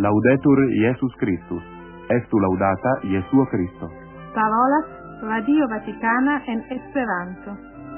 Laudetur Iesus Christus. Estu laudata Iesuo Christo. Parolas Radio Vaticana en Esperanto.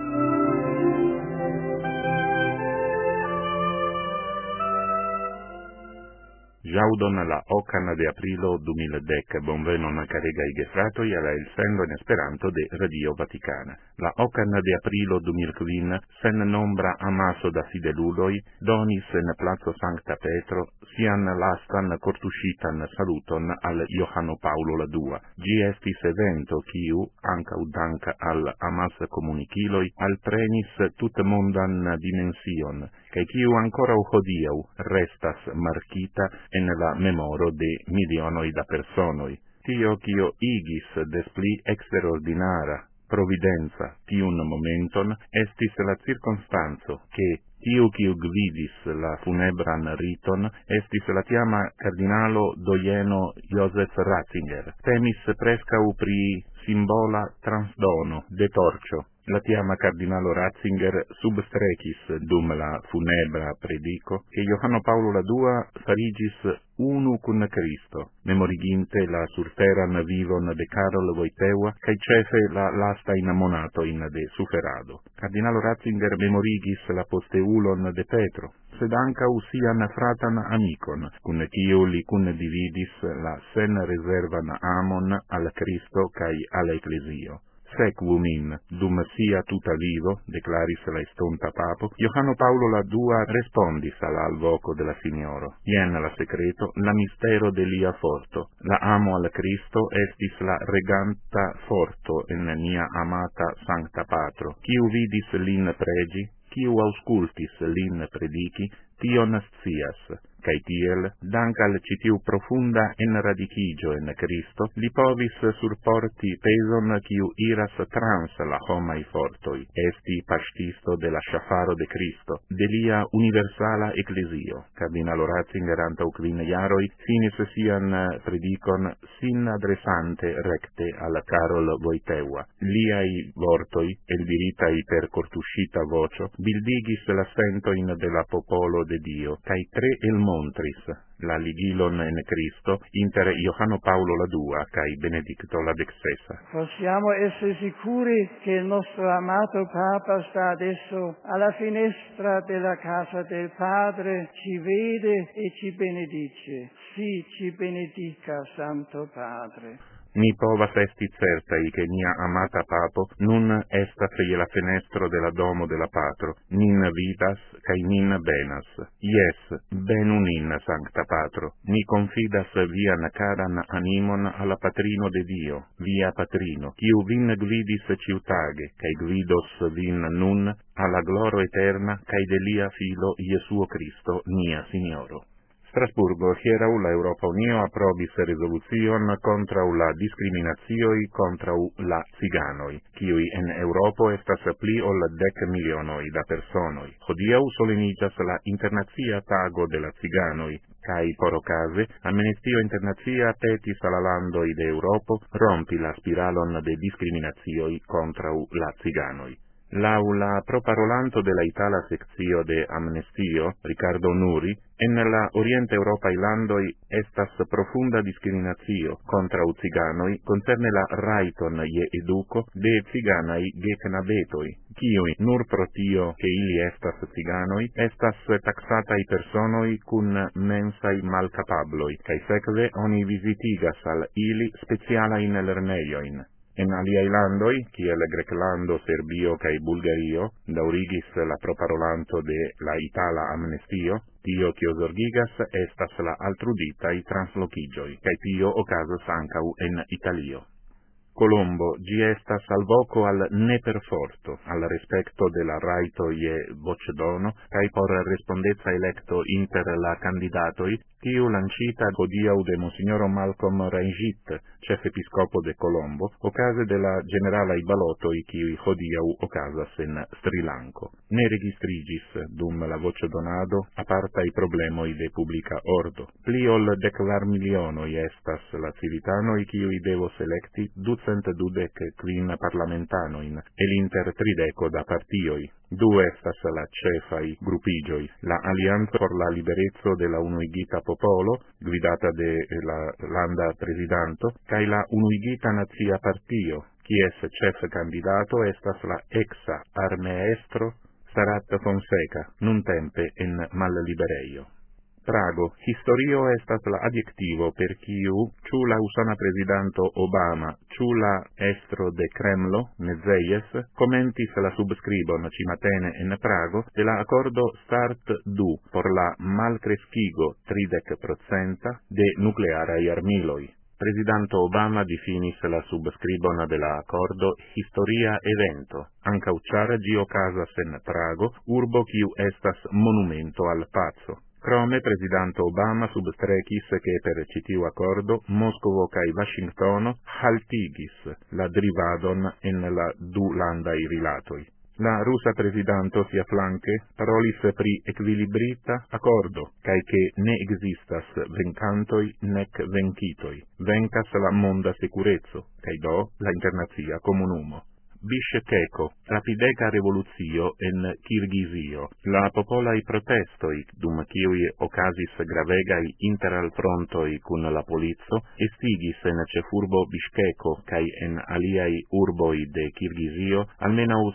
Jaudon la ocan de aprilo 2010, bonvenon carega i gefratoi alla il sendo in Esperanto de Radio Vaticana. La ocan de aprilo 2015, sen nombra amaso da fideluloi, donis en Plazo Sancta Petro, sian lastan cortuscitan saluton al Johanno Paulo II. Gi estis evento quiu, anca udanca al amas comuniciloi, al prenis tut mondan dimension, cae quiu ancora hodiau restas marchita en la memoro de milionoi da personoi. Tio quio igis des pli extraordinara providenza tiun momenton estis la circonstanzo che tiu quiu gvidis la funebran riton estis la tiama cardinalo doieno Joseph Ratzinger. Temis prescau pri simbola transdono de torcio. La tiama cardinalo Ratzinger substrecis dum la funebra predico che Johanno Paulo II farigis unu cun Cristo, memoriginte la surteran vivon de Karol Wojtyła, cae cefe la lasta monato in de suferado. Cardinalo Ratzinger memorigis la posteulon de Petro, sed anca usian fratan amicon, cun quiu li cun dividis la sen reservan amon al Cristo cae al Ecclesio. Sequum in, dum sia tuta vivo, declaris la estonta papo, Johanno Paulo II respondis al voco de la Signoro. Ien la secreto, la mistero de lia forto. La amo al Cristo estis la reganta forto en nia amata Sancta Patro. Quiu vidis lin pregi, quiu auscultis lin predici, tion scias, cae tiel, dank al citiu profunda enradicigio en Cristo, li povis surporti peson quiu iras trans la homai fortoi, esti pastisto de la shafaro de Cristo, de lia universala ecclesio. Cardinalo Ratzinger antau 15 jaroi finis sian predicon sin adressante recte al Karol Wojtyła. Liai vortoi, eldiritai per cortuscita vocio, bildigis la sentoin de la popolo de Dio, cae tre montris la ligilon en Cristo inter Johanno Paulo II cae Benedicto XVI. Possiamo essere sicuri che il nostro amato Papa sta adesso alla finestra della casa del Padre, ci vede e ci benedice. Sì, ci benedica, Santo Padre. Ni povas esti certai che nia amata papo nun estas je la fenestro de la domo de la patro, nin vidas cae nin benas. Yes, benu nin, Sancta Patro, ni confidas vian caran animon alla patrino de Dio, via patrino, quiu vin gvidis ciutage, cae gvidos vin nun alla gloro eterna cae de lia filo Iesuo Christo, nia Signoro. Strasburgo, hierau la Europa Unio aprobis resolucion contra la discriminatioi contra la ciganoi, quiui en Europo estas pli ol 10 milionoi da personoi. Hodiau solenigas la internazia tago de la ciganoi, cae por ocase, Amnestio Internazia petis alla landoi de Europo rompi la spiralon de discriminatioi contra la ciganoi. Lau la proparolanto de la Itala seccio de Amnestio, Riccardo Nuri, en la Oriente Europai landoi estas profunda discriminatio contra ciganoi concerne la raiton je educo de ciganai ge knabetoi, quiui nur pro tio che ili estas ciganoi estas taxatai personoi cun mensai malcapabloi, cae sekve oni visitigas al ili speciala in lerneioin. En aliai landoi, kiel Greclando, Serbio cae Bulgario, daurigis la proparolanto de la Itala Amnestio, tio quio zorgigas estas la altruditai translocigioi, cae tio ocasas ancau en Italio. Colombo, gi estas al voco al ne perforto, al respecto de la raito je vocedono, cae por respondezza electo inter la candidatoi, quiu lancita hodiau de Monsignoro Malcolm Rangit, chef episcopo de Colombo, ocase de la generalai balotoi quiui hodiau ocasas en Sri Lanka. Ne registrigis dum la vocedonado apartai problemoi de publica ordo. Pli ol 10 milionoi estas la civitanoi quiui devos electi 200 cent dudec quin parlamentanoin, e l'inter trideco da partioi. Du estas la cefai gruppigioi, la Alianza por la Liberezzo de la Unuigita Popolo, guidata de la landa presidanto, cae la Unuigita Nazia Partio, quies cef candidato estas la exa armeestro Sarat Fonseca, nuntempe en mallibereio. Prago, historio estas la adjectivo per quiu, ciu la usana presidanto Obama, ciu la estro de Kremlo, Mezeies, commentis la subscribon cimatene en Prago de la accordo START-2 por la malcrescigo 30% de nuclearai armiloi. Presidente Obama definis la subscribon de la accordo historia evento, ancau char gio casas en Prago, urbo quiu estas monumento al pazzo. Crome, Presidente Obama substrecis che per citiu accordo Moscovo cae Washingtono haltigis la drivadon en la du landai rilatoi. La russa presidanto sia flanque parolis pri equilibrita accordo, cae che ne existas vencantoi nec vencitoi, vencas la monda securezzo, cae do la internazia comunumo. Bishkeko, rapideca revoluzio en Kirgizio. La popolai protestoi, dum quiui ocasis gravegai inter al frontoi cun la polizzo, estigis en cefurbo Bishkeko cae en aliai urboi de Kirgizio almenau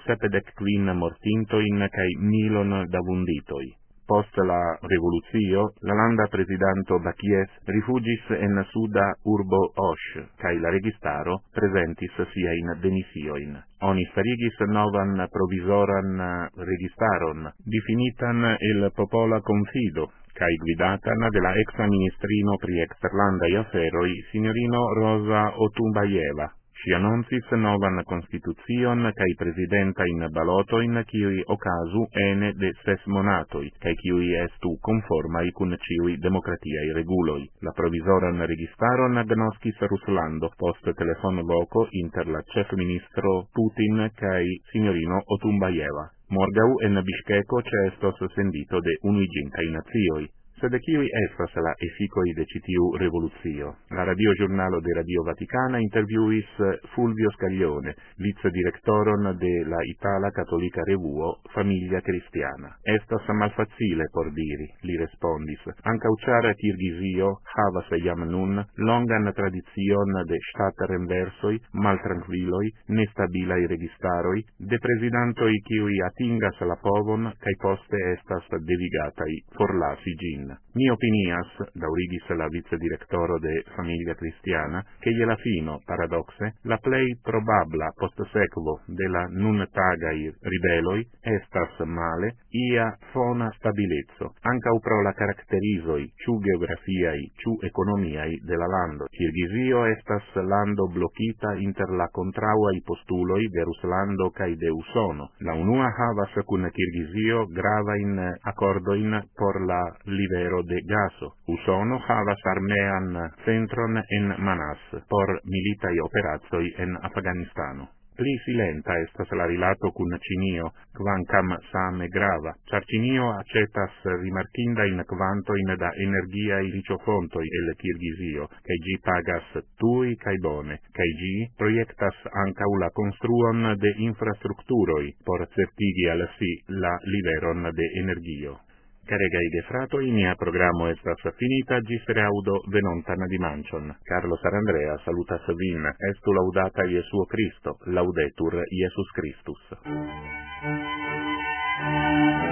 75 mortintoin cae 1000 da vunditoi. Post la revoluzio, la landa presidanto Bakies rifugis en suda urbo Osh, cae la registaro presentis sia in demisioin. Oni starigis novan provisoran registaron, definitan il popola confido, cae guidatan de la ex-ministrino pri exterlandai aferoi, signorino Rosa Otunbayeva. Si annoncis novan constituzion cae presidenta in balotoin quiui ocasu ene de 6 monatoi, cae quiui estu conformai cun ciui democratiai reguloi. La provisoran registaron agnoscis Ruslando post telefon voco inter la chef ministro Putin cae signorino Otunbayeva. Morgau en Bishkeko estos sendito de unuigintai nazioi. Sed quiui estas la efficoi de citiu revoluzio? La radiogiornalo de Radio Vaticana interviuis Fulvio Scaglione, vice-directoron de la Itala Cattolica Revuo Famiglia Cristiana. Estas malfacile por diri, li respondis. Ancauciar Kirgizio havas jam nun longan tradizion de stat-renversoi, maltranquiloi, nestabilai registaroi, de presidantoi quiui atingas la povon, cae poste estas devigatai forlasi gin. Mi opinias, daurigis la vice-directoro de Famiglia Cristiana, che la fino, paradoxe, la plei probabla post sequo de la nun tagai ribeloi estas male ia fona stabilezzo, ancau pro la caracterizoi, ciu geografiai, ciu economiai de la lando. Kirgizio estas lando blocita inter la contrauai postuloi de Ruslando cae de Usono. La unua havas cun Kirgizio gravain accordoin por la livero de gaso. Usono havas armean centron en Manas por militai operazoi en Afganistano. Pli silenta estas la rilato cun Cinio, quancam same grava, char Cinio accetas rimarkindain quantoin da energiae riciofontoi el Kirgizio, cae gi pagas tui cae bone, cae gi proiectas ancau la construon de infrastructuroi por certigi al si la liveron de energio. Caregai gefratoi, mia programo estas finita, gis reaudo venontan dimancion. Carlo Sarandrea salutas vin, estu laudata Iesuo Christo, laudetur Iesus Christus.